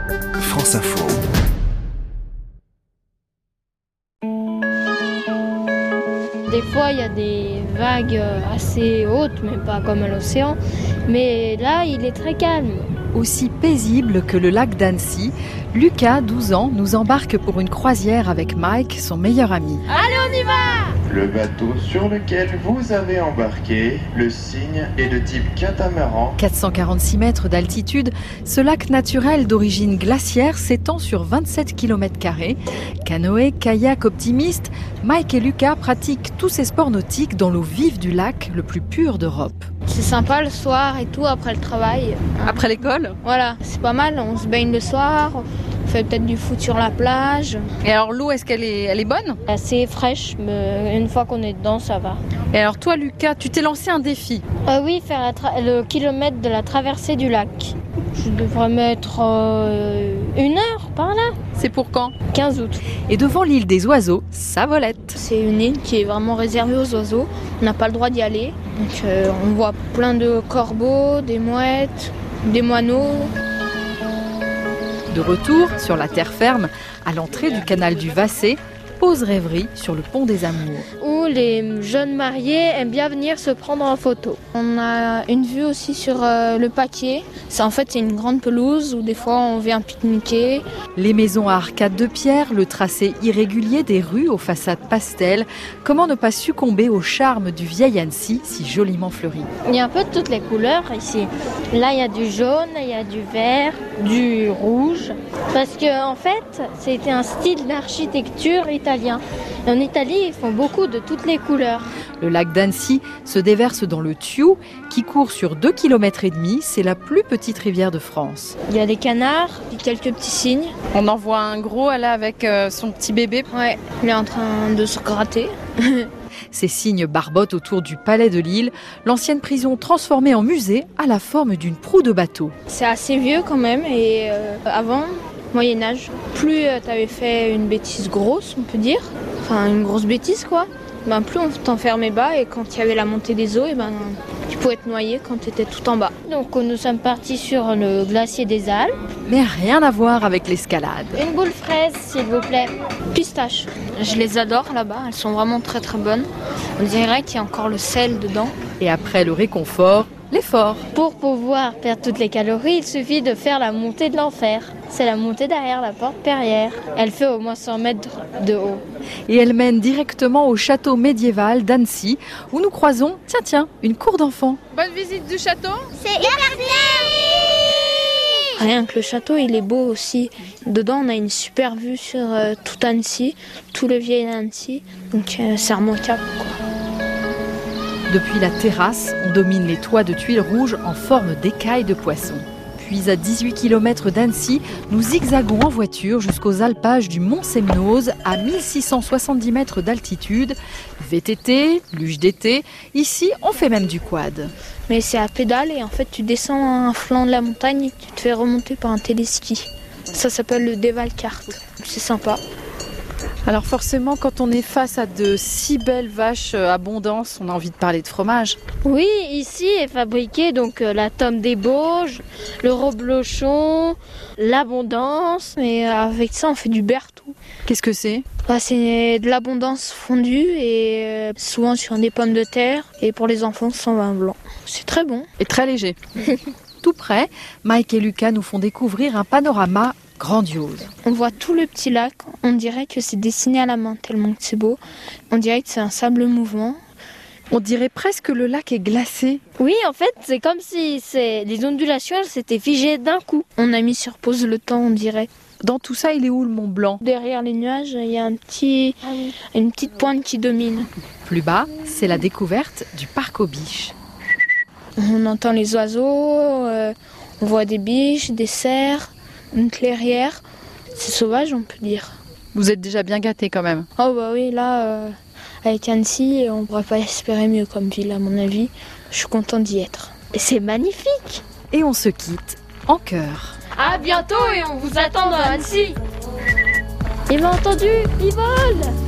France Info. Des fois, il y a des vagues assez hautes, mais pas comme à l'océan. Mais là, il est très calme. Aussi paisible que le lac d'Annecy, Lucas, 12 ans, nous embarque pour une croisière avec Mike, son meilleur ami. Allez, on y va! Le bateau sur lequel vous avez embarqué, le signe est de type catamaran. 446 mètres d'altitude, ce lac naturel d'origine glaciaire s'étend sur 27 km². Canoë, kayak, optimiste, Mike et Lucas pratiquent tous ces sports nautiques dans l'eau vive du lac, le plus pur d'Europe. C'est sympa le soir et tout, après le travail. Après l'école ? Voilà, c'est pas mal, on se baigne le soir, on fait peut-être du foot sur la plage. Et alors l'eau, est-ce qu'elle est bonne ? Assez fraîche, mais une fois qu'on est dedans, ça va. Et alors toi Lucas, tu t'es lancé un défi ? Oui, faire le kilomètre de la traversée du lac. Je devrais mettre 1 heure par là. C'est pour quand ? 15 août. Et devant l'île des oiseaux, sa volette. C'est une île qui est vraiment réservée aux oiseaux. On n'a pas le droit d'y aller. Donc on voit plein de corbeaux, des mouettes, des moineaux. De retour sur la terre ferme, à l'entrée du canal du Vassé, pause rêverie sur le pont des Amours. Où les jeunes mariés aiment bien venir se prendre en photo. On a une vue aussi sur le Paquier. C'est une grande pelouse où des fois on vient pique-niquer. Les maisons à arcades de pierre, le tracé irrégulier des rues aux façades pastel. Comment ne pas succomber au charme du vieil Annecy, si joliment fleuri ? Il y a un peu de toutes les couleurs ici. Là il y a du jaune, il y a du vert, du rouge. Parce que en fait c'était un style d'architecture italien. Et en Italie ils font beaucoup de toutes les couleurs. Le lac d'Annecy se déverse dans le Thiou qui court sur 2,5 km. C'est la plus petite rivière de France. Il y a des canards, quelques petits cygnes. On en voit un gros là avec son petit bébé. Ouais, il est en train de se gratter. Ces cygnes barbotent autour du palais de Lille, l'ancienne prison transformée en musée à la forme d'une proue de bateau. C'est assez vieux quand même et avant, Moyen-Âge, plus tu avais fait une bêtise grosse, on peut dire, enfin une grosse bêtise quoi, plus on t'enfermait bas et quand il y avait la montée des eaux, tu pouvais te noyer quand tu étais tout en bas. Donc nous sommes partis sur le glacier des Alpes. Mais rien à voir avec l'escalade. Une boule fraise s'il vous plaît. Pistache. Je les adore là-bas, elles sont vraiment très très bonnes. On dirait qu'il y a encore le sel dedans. Et après le réconfort, l'effort. Pour pouvoir perdre toutes les calories, il suffit de faire la montée de l'enfer. C'est la montée derrière la porte Perrière. Elle fait au moins 100 mètres de haut. Et elle mène directement au château médiéval d'Annecy, où nous croisons, tiens, une cour d'enfants. Bonne visite du château. C'est hyper bien. Rien que le château, il est beau aussi. Dedans, on a une super vue sur tout Annecy, tout le vieil Annecy. Donc c'est remarquable, quoi. Depuis la terrasse, on domine les toits de tuiles rouges en forme d'écailles de poisson. Puis à 18 km d'Annecy, nous zigzagons en voiture jusqu'aux alpages du Mont Semnoz à 1670 mètres d'altitude. VTT, luge d'été, ici on fait même du quad. Mais c'est à pédale et en fait tu descends un flanc de la montagne et tu te fais remonter par un téléski. Ça s'appelle le Dévalcart. C'est sympa. Alors forcément, quand on est face à de si belles vaches abondantes, on a envie de parler de fromage. Oui, ici est fabriqué donc la tome des Bauges, le reblochon, l'abondance. Mais avec ça, on fait du bertou. Qu'est-ce que c'est ? C'est de l'abondance fondue et souvent sur des pommes de terre. Et pour les enfants, sans vin blanc. C'est très bon. Et très léger. Tout près, Mike et Lucas nous font découvrir un panorama grandiose. On voit tout le petit lac, on dirait que c'est dessiné à la main tellement que c'est beau. On dirait que c'est un sable mouvant. On dirait presque que le lac est glacé. Oui, en fait, c'est comme si les ondulations s'étaient figées d'un coup. On a mis sur pause le temps, on dirait. Dans tout ça, il est où le Mont Blanc ? Derrière les nuages, il y a une petite pointe qui domine. Plus bas, c'est la découverte du parc aux biches. On entend les oiseaux, on voit des biches, des cerfs. Une clairière, c'est sauvage on peut dire. Vous êtes déjà bien gâtés quand même. Oh bah oui, là, avec Annecy, on ne pourrait pas espérer mieux comme ville à mon avis. Je suis contente d'y être. Et c'est magnifique. Et on se quitte en chœur. À bientôt et on vous attend dans Annecy. Il m'a entendu, il vole.